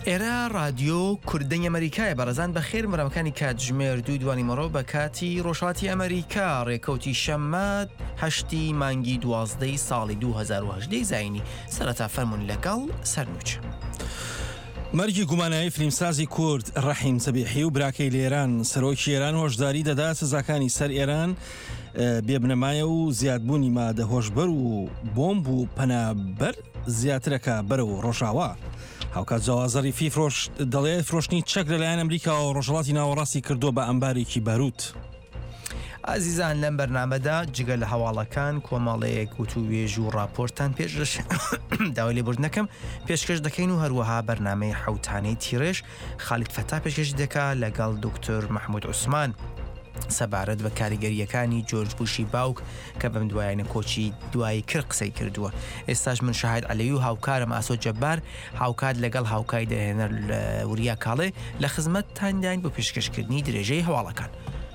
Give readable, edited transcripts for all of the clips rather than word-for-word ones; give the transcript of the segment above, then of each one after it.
ئێرە رادیۆ کوردەنی ئەمریکای بەڕێزان بەخێر بەڕێوەکانی کاتژمێر 2 دوانی مەڕۆ بە کاتی ڕۆژهەڵاتی ئەمریکا ڕێکەوتی شەممە 8 مانگی 12 ساڵی 2018 زاینی سەرەتا فەرمون لەگەڵ سەرنووچ. مەرگی گومانایی فلیمسازی کورد ڕەحیم سەبیحی و براکەی لە ئێران سەرۆکی ئێران هۆشداری دەدا سزاکانی سەر ئێران بێبنەمایە و زیادبوونی مادە هۆشبەر و بۆمب و پەنابەر زیاترەکە بەرەو ڕۆژاوا. هاوکات جاواز زەریفی دەڵێت فرۆشتنی چەک لەلایەن ئەمریکا و ڕۆژهەڵاتی ناوەڕاستی کردو بە ئەمبارێکی باروت. ئازیزان لەم بەرنامەدا جگە لە هەواڵەکان کۆمەڵەیەک وتووێژ و راپۆرتان پێشش داوای لێبوردنەکەم پێشکەش دەکەین و هەروەها بەرنامەی حەوتانەی تیرێژ خالید فەتا پێشکەش دەکا لەگەڵ دکتۆر مەحموود عوسمان سەبارەت بە کاریگەریەکانی جۆرج بوشی باوک کە بەم دوایانە کۆچی دوایی کرد قسەی کردووە. ئێستاش من شاهید عەلەوی و هاوکارم ئاسۆ جەبار هاوکات لەگەڵ هاوکای دەهێنەر وریا کاڵێ لە خزمەتتانداین بۆ پێشکەشکردنی درێژەی هەواڵەکان.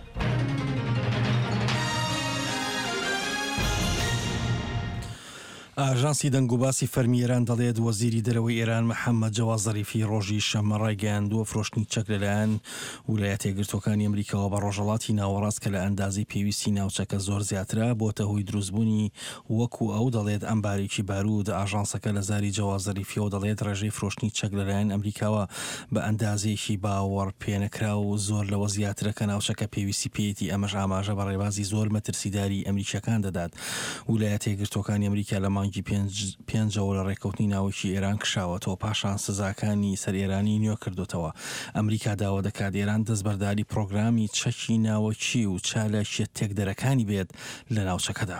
ئاژانسی دەنگ و باسی فەرمی ئێران دەڵێت وەزیری دەرەوەی ئێران محەممەد جەواز زەریفی ڕۆژی شەممە ڕایگەیاندووە فرۆشتنی چەک لەلایەن ویلایەتە یەکگرتووەکانی ئەمریکاوە بە ڕۆژهەڵاتی ناوەڕاست کە لە ئەندازی پێویستی ناوچەکە زۆر زیاترە بۆتە هۆی دروستبوونی وەکو ئەو دەڵێت ئەمبارێکی بارود. ئاژانسەکە لە زاری جەواز زەریفیەوە دەڵێت ڕێژەی فرۆشتنی چەک لەلایەن ئەمریکاوە بە ئەندازەیەکی باوەڕ پێنەکرا و زۆر لەوە زیاترە کە ناوچەکە پێویستی پێیەتی ئەمەش ئاماژە بە ڕێبازی زۆر مەترسیداری ئەمریکیەکان دەدات. ویلایەتە یەکگرتووەکانی ئەمریکا لە مانگی پێنجەوە لە ڕێکەوتنی ناوەکی ئێران کشاوەتەوە پاشان سزاکانی سەر ئێرانی نوێ کردوتەوە. ئەمریکا داوا دەکات ئێران دەستبەرداری پرۆگرامی چەکی ناوەکی و چالێکیە تێکدەرەکانی بێت لە ناوچەکەدا.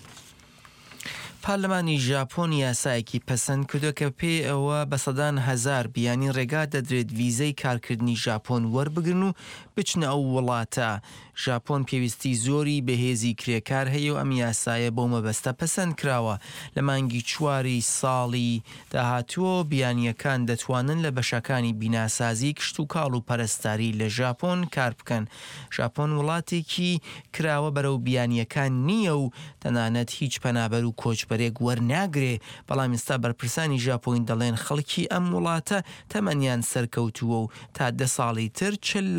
پارلەمانی ژاپۆن یاسایەکی پەسەند کردو کە پێ ئەوە بە سەدان هەزار بیانی ڕێگا دەدرێت ڤیزەی کارکردنی ژاپۆن وەربگرن و بچنە ئەو وڵاتە. ژاپۆن پێویستی زۆری بەهێزی کرێکار هەیە و ئەم یاسایە بۆ مەبەستە پەسەند کراوە. لە مانگی چواری ساڵی داهاتووە بیانیەکان دەتوانن لە بەشەکانی بیناسازی کشت و کاڵ و پەرستاری لە ژاپۆن کار بکەن. ژاپۆن وڵاتێکی کراوە بەرەو بیانیەکان نییە و تەنانەت هیچ پەنابەر و کۆچبەرێک وەرناگرێ، بەڵام ئێستا بەرپرسانی ژاپۆن دەڵێن خەڵکی ئەم وڵاتە تەمەنیان سەرکەوتووە و تا 10 ساڵی تر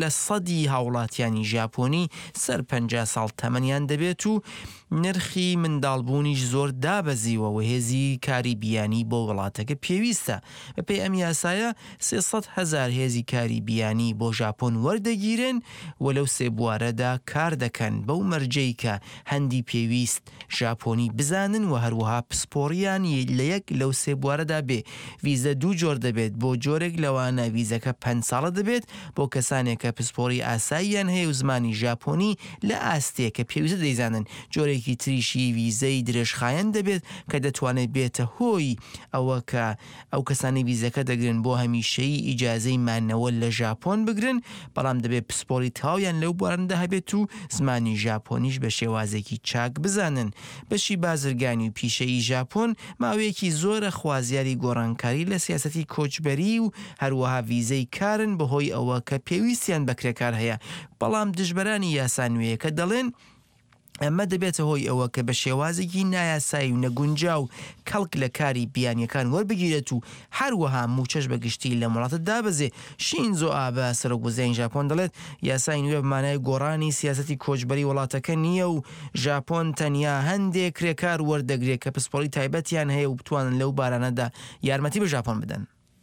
40% هاوڵاتیانی ژاپۆنی سەر 50 ساڵ تەمەنیان دەبێت و نرخی منداڵبوونیش زۆر دابەزیوە و هێزی کاری بیانی بۆ وڵاتەکە پێویستە. بەپێی ئەم یاسایە 300,000 هێزی کاری بیانی بۆ ژاپۆن وەردەگیرن و لەو سێ بوارەدا کار دەکەن بەو مەرجەی کە هەندی پێویست ژاپۆنی بزانن و هەروەها پسپۆڕیان لە یەک لەو سێ بوارەدا بێ. ڤیزە 2 جۆر دەبێت، بۆ جۆرێک لەوانە ڤیزەکە 5 ساڵە دەبێت بۆ کەسانێک کە پسپۆڕی ئاساییان هەیە و زمانی ژاپۆنی لە ئاستەیە کە پێویستە دەیزانن. جۆرێکی تریشی ڤیزەی درێژخایەن دەبێت کە دەتوانێت بێتە هۆی ئەوە کە ئەو کەسانی ڤیزەکە دەگرن بۆ هەمیشەی ئیجازەی مانەوە لە ژاپۆن بگرن، بەڵام دەبێت پسپۆڕی تاویان لەو بوارەندا هەبێت و زمانی ژاپۆنیش بە شێوازێکی چاک بزانن. بەشی بازرگانی و پیشەیی ژاپۆن ماوەیەکی زۆرە خوازیاری گۆڕانکاری لە سیاسەتی کۆچبەری و هەروەها ڤیزەی کارن بەهۆی ئەوە کە پێویستیان بەکرێکار هەیە، بەڵام دژبەرانی یاسانوێیەکە دەڵێن ئەمە دەبێتە هۆی ئەوە کە بە شێوازێکی نایاسایی و نەگونجاو کەڵک لە کاری بیانیەکان وەربگیرێت و هەروەها موچەش بەگشتی لە وڵاتە دابەزێ. شینزۆ ئابە سەرۆکوزەرێکی ژاپۆن دەڵێت یاسای نوێ بەمانای گۆڕانی سیاسەتی کۆچبەری وڵاتەکە نییە و ژاپۆن تەنیا هەندێک کرێکار وەردەگرێت کە پسپۆڕی تایبەتیان هەیە و بتوانن لەو بارانەدا یارمەتی بە ژاپۆن بدەن.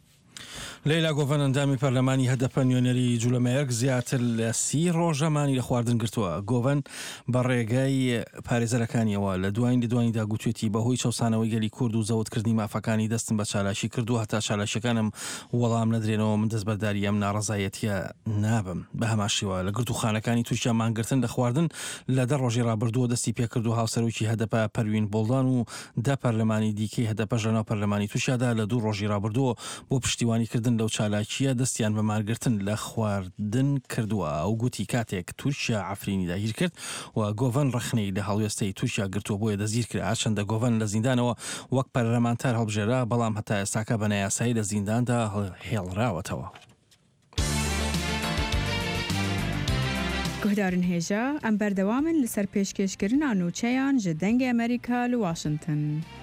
لەیلا گۆڤەن ئەندامی پەرلەمانی هەدەپە نوێنەری جوولەمەیەک زیاتر لە 30 ڕۆژەمانی لە خواردن گرتووە. گۆڤەن بە ڕێگای پارێزەرەکانیەوە لە دواییدا گوتوێتی بەهۆی چەسانەوەی گەلی کورد و زەوتکردنی مافەکانی دەستم بە چالاشی کردو هەتا چالاشەکانم وەڵام نەدرێنەوە من دەستبەرداری ئەم ناڕەزایەتیە نابم. بە هەماشیوە لە گرتوخانەکانی تووشیا مانگرتن لە خواردن لە 10 ڕۆژی ڕابردووە دەستی پێکرد و هاوسەرۆکی هەدەپە پەروین بۆڵدان و 10 پەرلەمانی دیکەی هەدەپەش لەناو پەرلەمانی تووشیادا لە 2 ڕۆژی ڕابردووە بۆ پشتیوانیکردن لەو چالاکیە دەستیان بە مارگرتن لە خواردن کردووە. ئەو گوتی کاتێک تورکیا عەفرینی داگیر کرد و گۆڤەن ڕخنەی لە هەڵوێستەی تورکیا گرتووە بۆیە دەزیر کرد. چەندە گۆڤەن لە زیندانەوە وەک پەرلەمانتار هەڵبژێرا، بەڵام هەتا ئێستاکە بە نایاسایی لە زینداندا هێڵراوەتەوە. گوهدارن هێژە ئەم بەردەوامن لەسەر پێشکەشکردنا نوچەیان ji dengê Amerîka li Washington.